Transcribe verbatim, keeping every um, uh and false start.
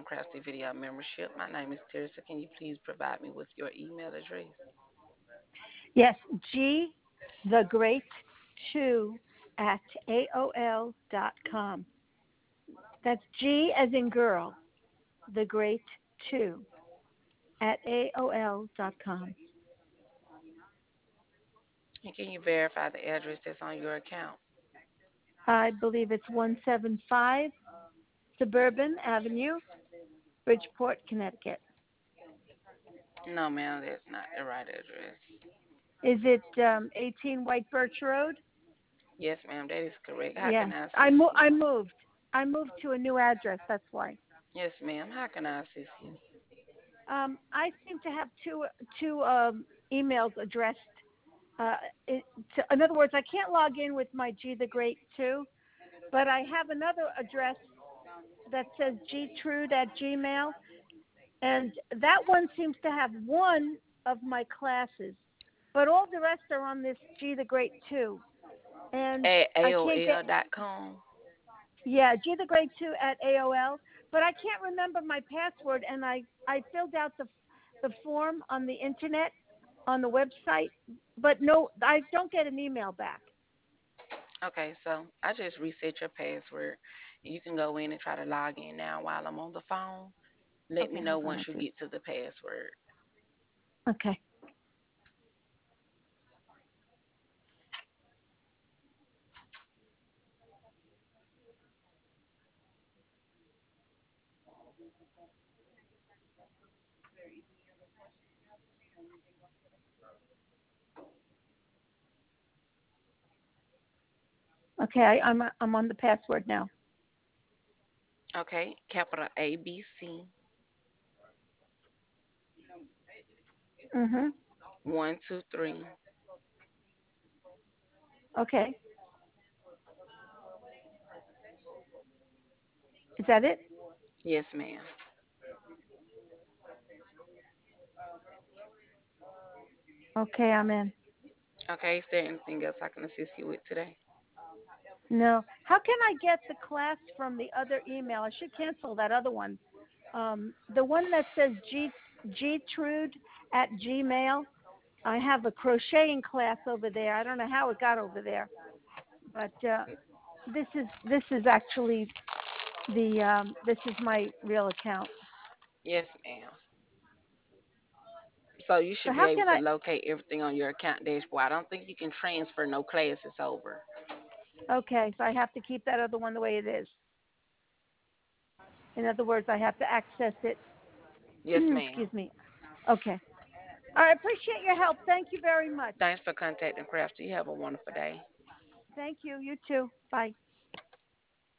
Crafty Video membership. My name is Teresa. Can you please provide me with your email address? Yes, G the Great Two at A O L dot com. That's G as in girl, the Great Two at A O L dot com. And can you verify the address that's on your account? I believe it's one seven five Suburban Avenue, Bridgeport, Connecticut. No, ma'am, that's not the right address. Is it um, eighteen White Birch Road? Yes, ma'am, that is correct. How Yeah, can I I assist mo- you? I moved. I moved to a new address. That's why. Yes, ma'am. How can I assist you? Um, I seem to have two two um, emails addressed. Uh, it, to, in other words, I can't log in with my G the Great Two, but I have another address that says gtrude at gmail, and that one seems to have one of my classes, but all the rest are on this G the Great Two, and At I can't get A O L dot com. yeah G the Great Two at A O L, but I can't remember my password, and I I filled out the the form on the internet on the website, but no, I don't get an email back. Okay, so I just reset your password. You can go in and try to log in now while I'm on the phone. Let me Okay, know hold on, once I'll you do it. get to the password. Okay. Okay, I, I'm I'm on the password now. Okay, capital A B C Mhm. one two three. Okay. Is that it? Yes, ma'am. Okay, I'm in. Okay, is there anything else I can assist you with today? No. How can I get the class from the other email? I should cancel that other one. Um, the one that says G Gtrude at Gmail. I have a crocheting class over there. I don't know how it got over there, but uh, this is this is actually the um, this is my real account. Yes, ma'am. So you So should be how able can to I? locate everything on your account dashboard. I don't think you can transfer no classes over. Okay, so I have to keep that other one the way it is. In other words, I have to access it. Yes, ma'am. Excuse me. Okay. I appreciate your help. Thank you very much. Thanks for contacting Crafty. You have a wonderful day. Thank you. You too. Bye.